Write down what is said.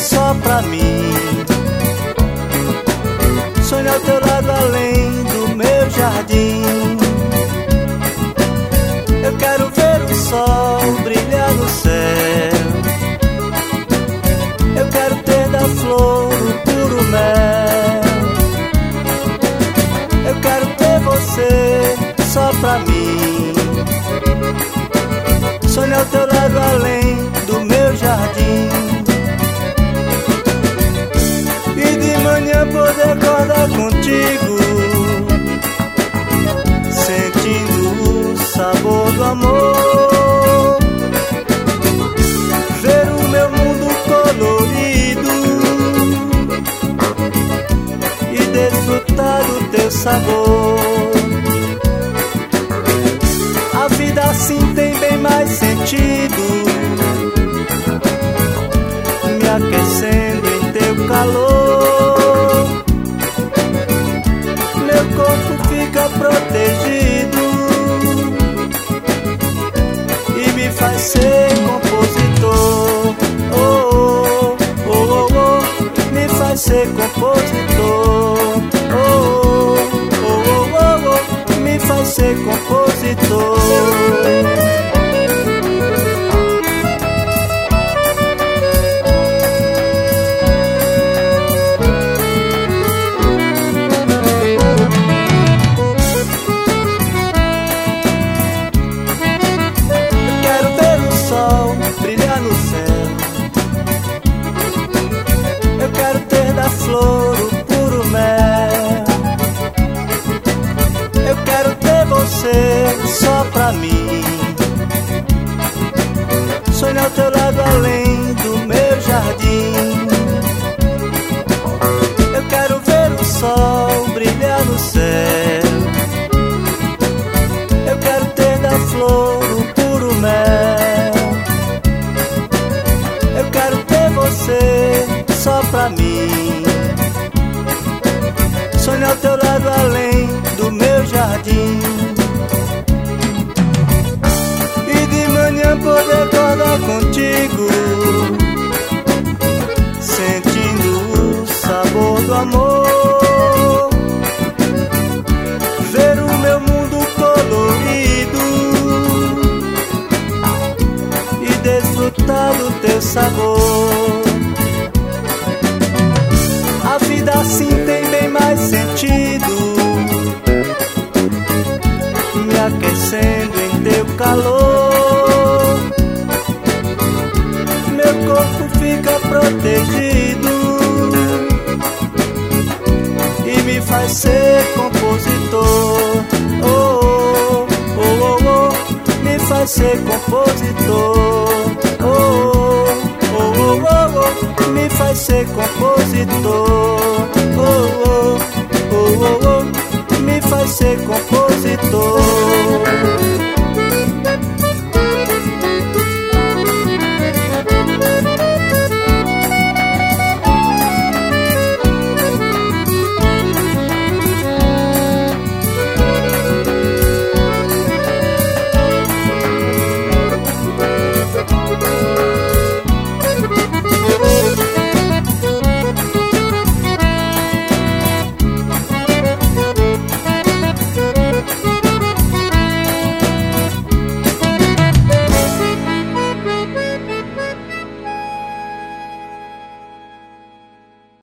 só pra mim. Sonho ao teu lado além do meu jardim. Eu quero ver o sol brilhar no céu. Eu quero ter da flor o puro mel. Eu quero ter você só pra mim. Sonho ao teu lado além do meu jardim. E de manhã poder acordar contigo, sentindo o sabor do amor. Ver o meu mundo colorido e desfrutar do teu sabor. A vida assim tem bem mais sentido, me aquecendo em teu calor. Meu corpo fica protegido e me faz ser compositor. Oh, oh, oh, oh, me faz ser compositor. Oh, oh, oh, oh, oh, me faz ser compositor. Brilhar no céu. Eu quero ter da flor o puro mel. Eu quero ter você só pra mim. Sonho ao teu lado além do meu jardim. Eu quero ver o sol brilhar no céu. Eu quero ter da flor o puro mel. Eu quero ter você só pra mim. Sonho ao teu lado além do meu jardim. E de manhã poder acordar contigo, sentindo o sabor do amor. Ver o meu mundo colorido e desfrutar do teu sabor. A vida assim tem bem mais sentido, me aquecendo em teu calor. Meu corpo fica protegido e me faz ser compositor. Oh, oh, oh, oh, me faz ser compositor. Oh, oh, oh, oh, oh, me faz ser compositor.